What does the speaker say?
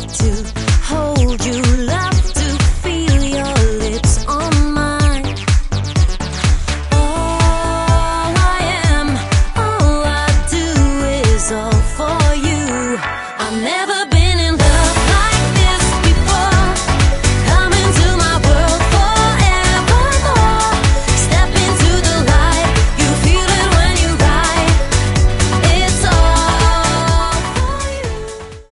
to hold you, love to feel your lips on mine. All I am, all I do is all for you. I'll never